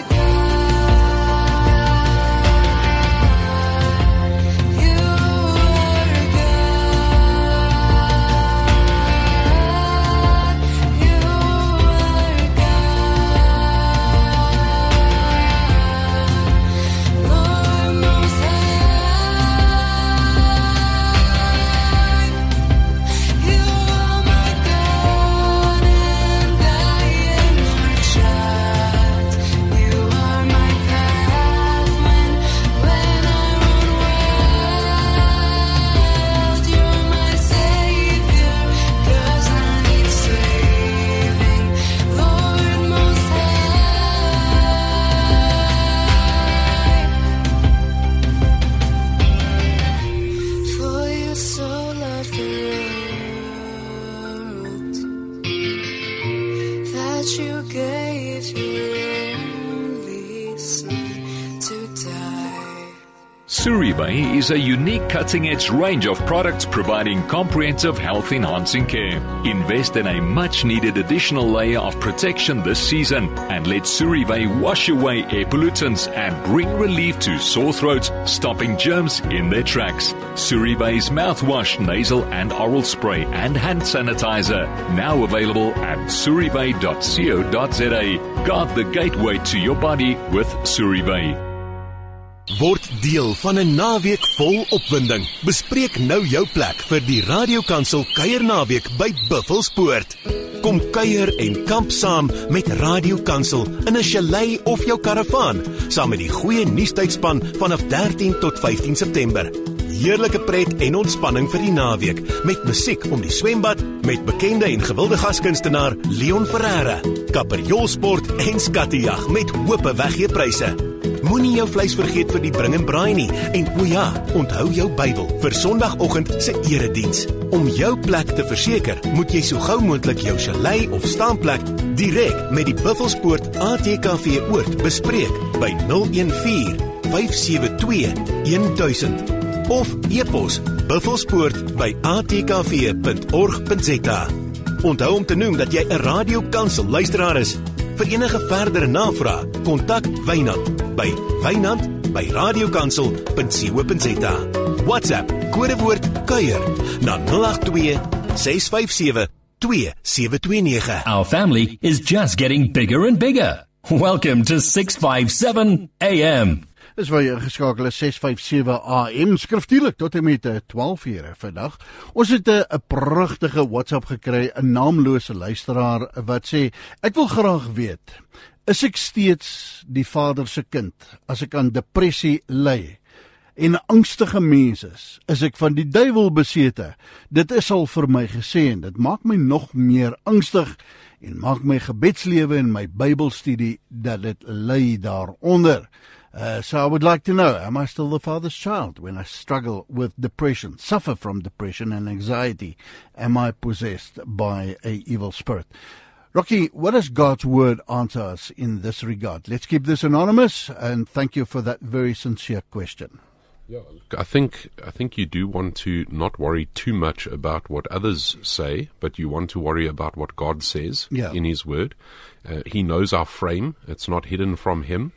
God. You are God. You are God. Lord Most High. You are my God, and I am your child. You are my path when, when I run wild. You're my Savior, 'cause I need saving. Lord Most High. For you so loved the world that you gave your only Son to die. Suribay is a unique cutting-edge range of products providing comprehensive health-enhancing care. Invest in a much-needed additional layer of protection this season and let Suribay wash away air pollutants and bring relief to sore throats, stopping germs in their tracks. Suribay's mouthwash, nasal and oral spray and hand sanitizer, now available at suribay dot co dot za. Guard the gateway to your body with Suribay. Word deel van 'n naweek vol opwinding. Bespreek nou jou plek vir die Radiokansel kuiernaweek by Buffelspoort. Kom kuier en kamp saam met Radiokansel in 'n chalet of jou karavaan, saam met die goeie nuustydspan vanaf dertien tot vyftien September. Heerlike pret en ontspanning vir die naweek, met musiek om die swembad, met bekende en gewilde gaskunstenaar Leon Ferreira, kaperjolsport en skattejag met hoope weggeepryse. Moenie jou vleis vergeet vir die bring en braai nie, en o ja, onthou jou Bybel vir Sondagoggend se erediens. Om jou plek te verseker, moet jy so gou moontlik jou chalet of staanplek direk met die Buffelspoort A T K V Oord bespreek by nul een vier vyf sewe twee een duisend of e-pos buffelspoort by a t k v punt org punt z a. Onthou om te noem dat jy 'n Radiokansel luisteraar is. Vir enige verdere navraag, kontak Wynand by wynand by radiokansel punt co punt z a. WhatsApp kodewoord kuier na nul agt twee ses vyf sewe twee sewe twee nege. Our family is just getting bigger and bigger. Welcome to six fifty-seven A M. Dis waar jy ingeskakel is ses vyf sewe A M, skriftuurlik tot en met twaalf ure vandag. Ons het 'n pragtige WhatsApp gekry, 'n naamlose luisteraar wat sê, ek wil graag weet, is ek steeds die Vader se kind as ek aan depressie ly en angstige mens is, is ek van die duiwel besete? Dit is al vir my gesê en dit maak my nog meer angstig en maak my gebedslewe en my Bybelstudie dat dit lei daaronder. Uh, so I would like to know, am I still the Father's child when I struggle with depression, suffer from depression and anxiety? Am I possessed by a evil spirit? Rocky, what does God's word answer us in this regard? Let's keep this anonymous, and thank you for that very sincere question. Yeah, I think I think you do want to not worry too much about what others say, but you want to worry about what God says Yeah. in His Word. Uh, he knows our frame; it's not hidden from Him.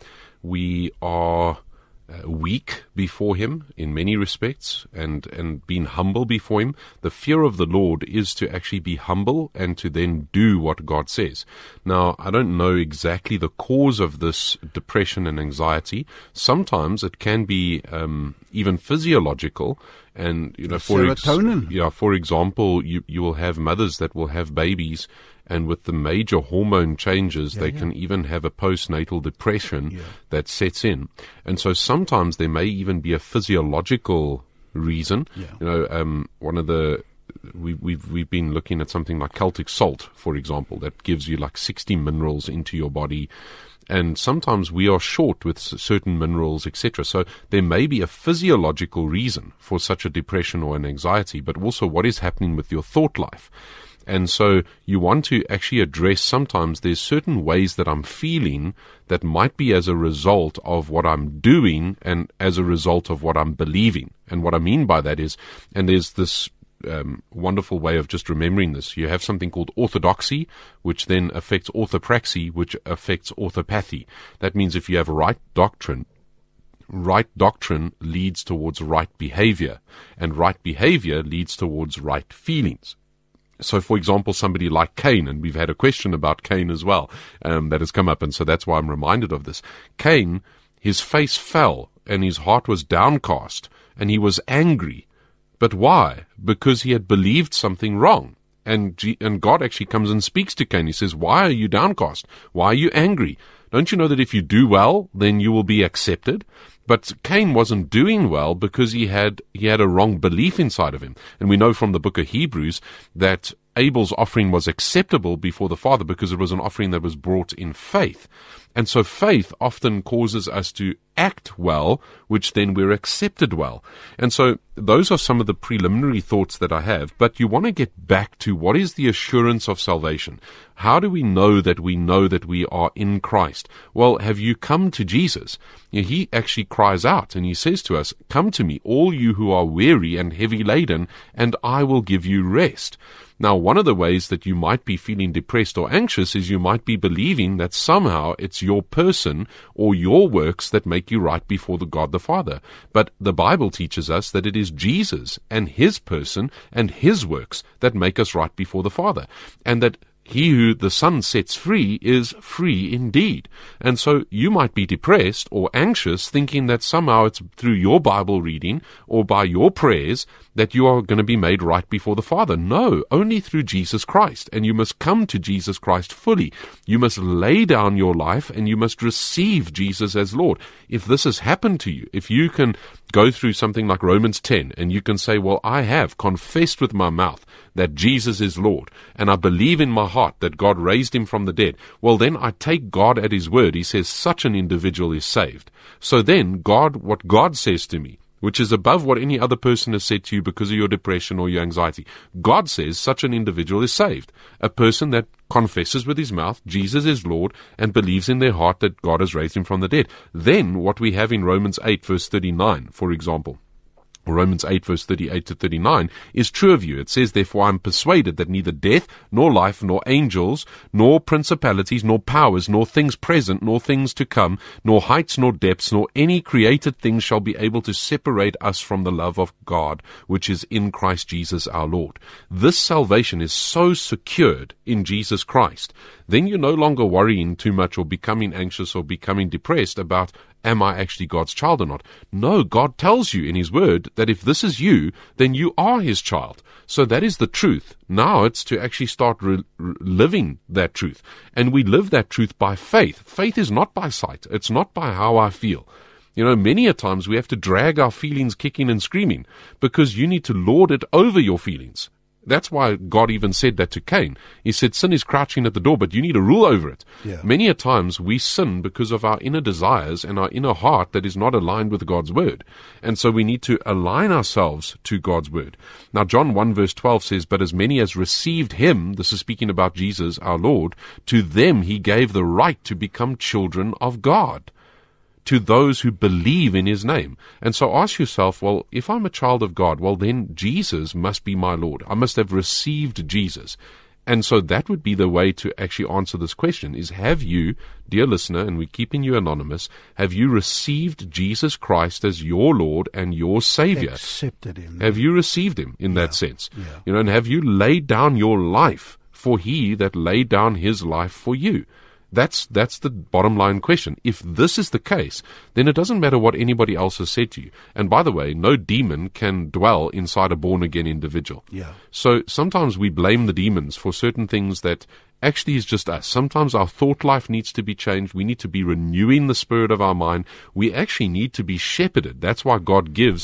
We are uh, weak before Him in many respects, and and being humble before Him. The fear of the Lord is to actually be humble and to then do what God says. Now, I don't know exactly the cause of this depression and anxiety. Sometimes it can be um, even physiological, and you know, for ex- Serotonin. yeah, for example, you you will have mothers that will have babies, and with the major hormone changes, Yeah, they yeah. can even have a postnatal depression Yeah. that sets in. And so sometimes there may even be a physiological reason. Yeah. You know, um, one of the we, we've we've been looking at something like Celtic salt, for example, that gives you like sixty minerals into your body. And sometimes we are short with certain minerals, et cetera. So there may be a physiological reason for such a depression or an anxiety, but also what is happening with your thought life. And so you want to actually address sometimes there's certain ways that I'm feeling that might be as a result of what I'm doing and as a result of what I'm believing. And what I mean by that is, and there's this Um, wonderful way of just remembering this. You have something called orthodoxy, which then affects orthopraxy, which affects orthopathy. That means if you have right doctrine, right doctrine leads towards right behavior, and right behavior leads towards right feelings. So, for example, somebody like Cain, and we've had a question about Cain as well, um, that has come up, and so that's why I'm reminded of this. Cain, his face fell, and his heart was downcast, and he was angry. But why? Because he had believed something wrong. And G- and God actually comes and speaks to Cain. He says, why are you downcast? Why are you angry? Don't you know that if you do well, then you will be accepted? But Cain wasn't doing well because he had he had a wrong belief inside of him. And we know from the book of Hebrews that Abel's offering was acceptable before the Father because it was an offering that was brought in faith. And so faith often causes us to act well, which then we're accepted well. And so those are some of the preliminary thoughts that I have. But you want to get back to what is the assurance of salvation? How do we know that we know that we are in Christ? Well, have you come to Jesus? He actually cries out and he says to us, come to me, all you who are weary and heavy laden, and I will give you rest. Now, one of the ways that you might be feeling depressed or anxious is you might be believing that somehow it's your person or your works that make you right before the God the Father. But the Bible teaches us that it is Jesus and His person and His works that make us right before the Father. And that He who the Son sets free is free indeed. And so you might be depressed or anxious thinking that somehow it's through your Bible reading or by your prayers that you are going to be made right before the Father. No, only through Jesus Christ. And you must come to Jesus Christ fully. You must lay down your life and you must receive Jesus as Lord. If this has happened to you, if you can go through something like Romans ten and you can say, well, I have confessed with my mouth that Jesus is Lord, and I believe in my heart that God raised him from the dead, well, then I take God at his word. He says such an individual is saved. So then God, what God says to me, which is above what any other person has said to you because of your depression or your anxiety, God says such an individual is saved. A person that confesses with his mouth Jesus is Lord and believes in their heart that God has raised him from the dead. Then what we have in Romans eight verse thirty-nine, for example, Romans eight verse thirty-eight to thirty-nine is true of you. It says, therefore I am persuaded that neither death, nor life, nor angels, nor principalities, nor powers, nor things present, nor things to come, nor heights, nor depths, nor any created thing shall be able to separate us from the love of God, which is in Christ Jesus our Lord. This salvation is so secured in Jesus Christ. Then you're no longer worrying too much or becoming anxious or becoming depressed about, am I actually God's child or not? No, God tells you in His Word that if this is you, then you are His child. So that is the truth. Now it's to actually start re- re- living that truth. And we live that truth by faith. Faith is not by sight. It's not by how I feel. You know, many a times we have to drag our feelings kicking and screaming because you need to lord it over your feelings. That's why God even said that to Cain. He said, sin is crouching at the door, but you need to rule over it. Yeah. Many a times we sin because of our inner desires and our inner heart that is not aligned with God's word. And so we need to align ourselves to God's word. Now, John one verse twelve says, but as many as received him, this is speaking about Jesus, our Lord, to them he gave the right to become children of God, to those who believe in his name. And so ask yourself, well, if I'm a child of God, well, then Jesus must be my Lord. I must have received Jesus. And so that would be the way to actually answer this question is, have you, dear listener, and we're keeping you anonymous, have you received Jesus Christ as your Lord and your Savior? Accepted him. Have you received him in that Yeah. sense? Yeah. You know, and have you laid down your life for he that laid down his life for you? That's that's the bottom line question. If this is the case, then it doesn't matter what anybody else has said to you. And by the way, no demon can dwell inside a born-again individual. Yeah. So sometimes we blame the demons for certain things that actually is just us. Sometimes our thought life needs to be changed. We need to be renewing the spirit of our mind. We actually need to be shepherded. That's why God gives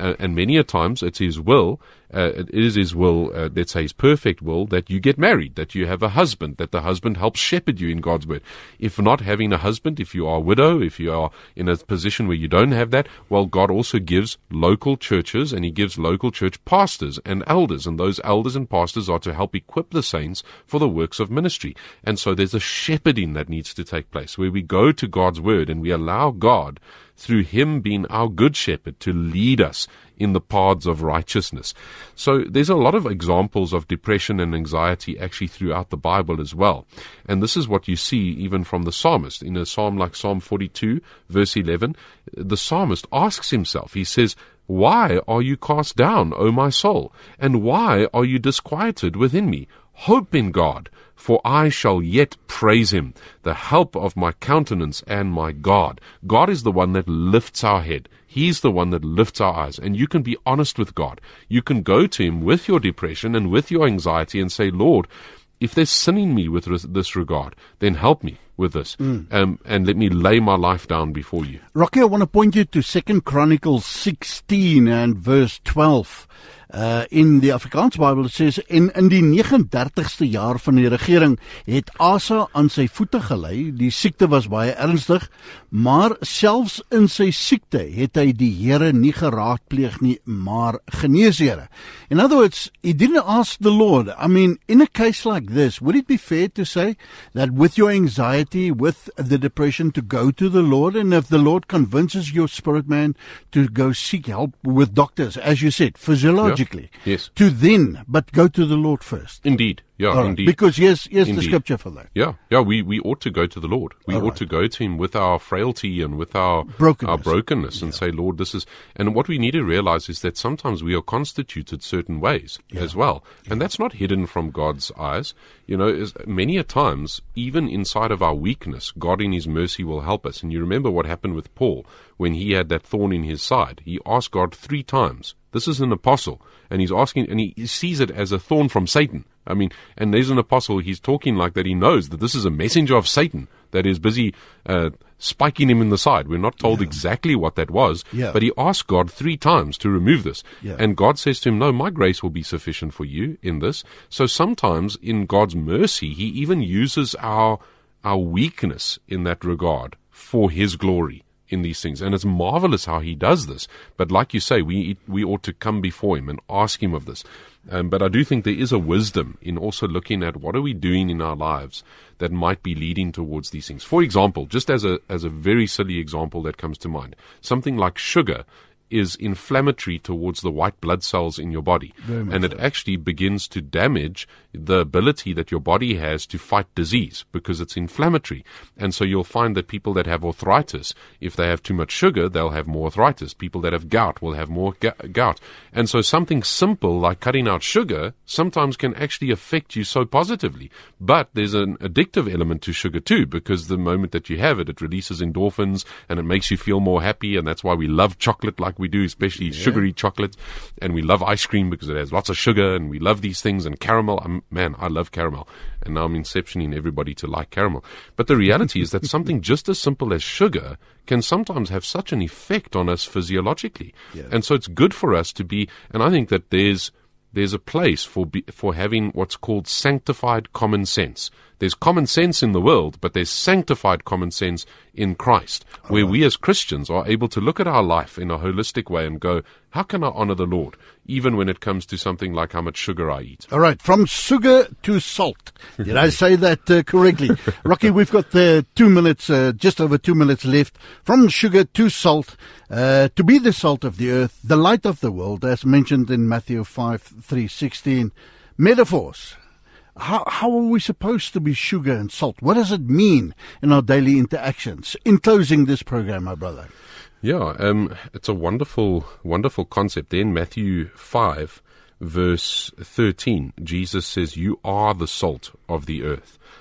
uh, and many a times it's His will, uh, it is His will, uh, let's say His perfect will, that you get married, that you have a husband, that the husband helps shepherd you in God's word. If not having a husband, if you are a widow, if you are in a position where you don't have that, well, God also gives local churches, and He gives local church pastors and elders, and those elders and pastors are to help equip the saints for the works of ministry. And so there's a shepherding that needs to take place, where we go to God's word and we allow God, through Him being our good shepherd, to lead us in the paths of righteousness. So there's a lot of examples of depression and anxiety actually throughout the Bible as well. And this is what you see even from the psalmist. In a psalm like Psalm forty-two, verse eleven, the psalmist asks himself, he says, "Why are you cast down, O my soul? And why are you disquieted within me? Hope in God, for I shall yet praise Him, the help of my countenance and my God." God is the one that lifts our head. He's the one that lifts our eyes. And you can be honest with God. You can go to Him with your depression and with your anxiety and say, "Lord, if there's sin in me with this regard, then help me with this, mm. um, and let me lay my life down before you." Rocky, I want to point you to Second Chronicles sixteen and verse twelve. Uh, in die Afrikaans Bybel it says, en in die negenendertigste jaar van die regering het Asa aan sy voete gelei. Die siekte was baie ernstig, maar selfs in sy siekte het hy die Here nie geraadpleeg nie, maar genees Here. In other words, he didn't ask the Lord. I mean, in a case like this, would it be fair to say that with your anxiety, with the depression, to go to the Lord, and if the Lord convinces your spirit man to go seek help with doctors, as you said, physiologically, Yeah. Yes. to then, but go to the Lord first. Indeed. Yeah, All right. indeed. Because yes, yes, Indeed. the scripture for that. Yeah, yeah, we, we ought to go to the Lord. We All ought right. to go to Him with our frailty and with our Brokenness. our brokenness and Yeah. say, "Lord, this is..." And what we need to realize is that sometimes we are constituted certain ways Yeah. as well. And that's not hidden from God's eyes. You know, is many a times, even inside of our weakness, God in His mercy will help us. And you remember what happened with Paul when he had that thorn in his side. He asked God three times. This is an apostle, and he's asking, and he sees it as a thorn from Satan. I mean, and there's an apostle, he's talking like that. He knows that this is a messenger of Satan that is busy uh, spiking him in the side. We're not told Yeah. exactly what that was, Yeah. but he asked God three times to remove this. Yeah. And God says to him, "No, my grace will be sufficient for you in this." So sometimes in God's mercy, He even uses our our weakness in that regard for His glory in these things. And it's marvelous how He does this. But like you say, we we ought to come before Him and ask Him of this. Um, but I do think there is a wisdom in also looking at what are we doing in our lives that might be leading towards these things. For example, just as a as a very silly example that comes to mind, something like sugar is inflammatory towards the white blood cells in your body. And it actually begins to damage the ability that your body has to fight disease because it's inflammatory. And so you'll find that people that have arthritis, if they have too much sugar, they'll have more arthritis. People that have gout will have more gout. And so something simple like cutting out sugar sometimes can actually affect you so positively. But there's an addictive element to sugar too, because the moment that you have it, it releases endorphins and it makes you feel more happy. And that's why we love chocolate like we do, especially yeah. sugary chocolate, and we love ice cream because it has lots of sugar, and we love these things, and caramel. Um, man, I love caramel, and now I'm inceptioning everybody to like caramel. But the reality is that something just as simple as sugar can sometimes have such an effect on us physiologically, yeah. and so it's good for us to be. And I think that there's there's a place for be, for having what's called sanctified common sense. There's common sense in the world, but there's sanctified common sense in Christ, where we as Christians are able to look at our life in a holistic way and go, how can I honor the Lord, even when it comes to something like how much sugar I eat? All right, from sugar to salt. Did I say that uh, correctly? Rocky, we've got uh, two minutes, uh, just over two minutes left. From sugar to salt, uh, to be the salt of the earth, the light of the world, as mentioned in Matthew five, three, sixteen. Metaphors. How, how are we supposed to be sugar and salt? What does it mean in our daily interactions? In closing this program, my brother. Yeah, um, it's a wonderful, wonderful concept. In Matthew five, verse thirteen, Jesus says, "You are the salt of the earth.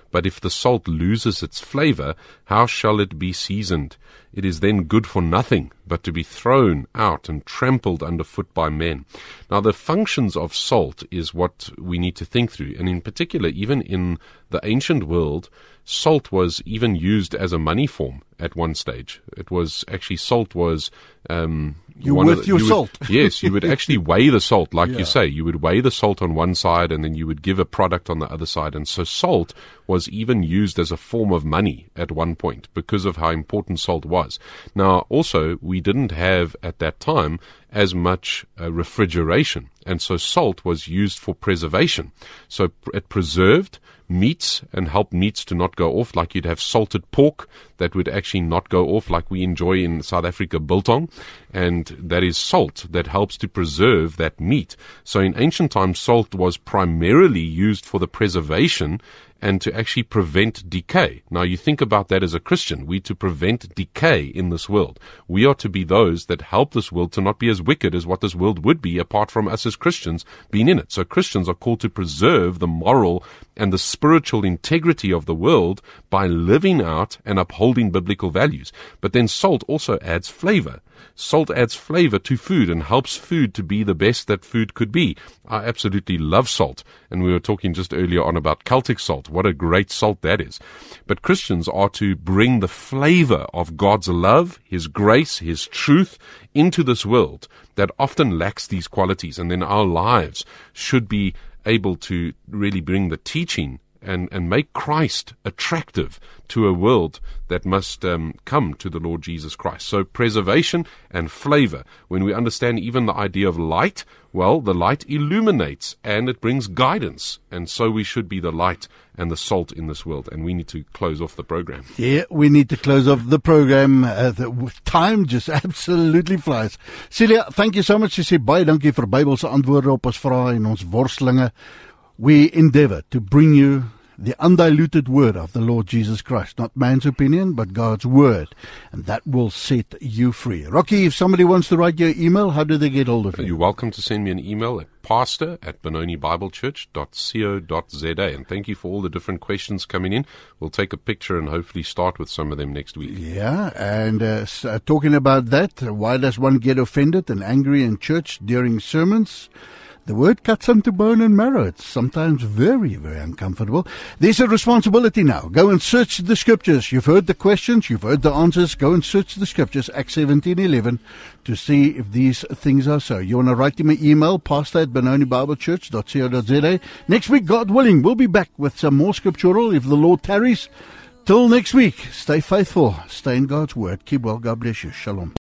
But if the salt loses its flavor, how shall it be seasoned? It is then good for nothing, but to be thrown out and trampled underfoot by men. Now, the functions of salt is what we need to think through. And in particular, even in the ancient world, salt was even used as a money form at one stage. It was actually, salt was... Um, You one with of the, your you salt. Would, yes, you would actually weigh the salt, like Yeah. you say. You would weigh the salt on one side, and then you would give a product on the other side. And so salt was even used as a form of money at one point because of how important salt was. Now, also, we didn't have at that time as much uh, refrigeration. And so salt was used for preservation. So pr- it preserved meats and helped meats to not go off, like you'd have salted pork that would actually not go off, like we enjoy in South Africa, biltong. And that is salt that helps to preserve that meat. So in ancient times, salt was primarily used for the preservation and to actually prevent decay. Now, you think about that as a Christian. We to prevent decay in this world. We are to be those that help this world to not be as wicked as what this world would be apart from us as Christians being in it. So Christians are called to preserve the moral and the spiritual integrity of the world by living out and upholding biblical values. But then salt also adds flavor. Salt adds flavor to food and helps food to be the best that food could be. I absolutely love salt. And we were talking just earlier on about Celtic salt. What a great salt that is. But Christians are to bring the flavor of God's love, His grace, His truth into this world that often lacks these qualities. And then our lives should be able to really bring the teaching and, and make Christ attractive to a world that must um, come to the Lord Jesus Christ. So preservation and flavor. When we understand even the idea of light, well, the light illuminates and it brings guidance. And so we should be the light and the salt in this world. And we need to close off the program. Yeah, we need to close off the program. Uh, the time just absolutely flies. Celia, thank you so much. Sy sê baie dankie vir Bybelse antwoorde op ons vrae en ons worstelinge. We endeavor to bring you the undiluted word of the Lord Jesus Christ, not man's opinion, but God's word, and that will set you free. Rocky, if somebody wants to write your email, how do they get hold of you? You're welcome to send me an email at pastor at benoni bible church dot co dot za. And thank you for all the different questions coming in. We'll take a picture and hopefully start with some of them next week. Yeah, and uh, so talking about that, why does one get offended and angry in church during sermons? The word cuts into bone and marrow. It's sometimes very, very uncomfortable. There's a responsibility now. Go and search the scriptures. You've heard the questions. You've heard the answers. Go and search the scriptures, Acts seventeen eleven, to see if these things are so. You want to write me an email, pastor at benoni bible church dot co dot za. Next week, God willing, we'll be back with some more scriptural if the Lord tarries. Till next week, stay faithful. Stay in God's word. Keep well. God bless you. Shalom.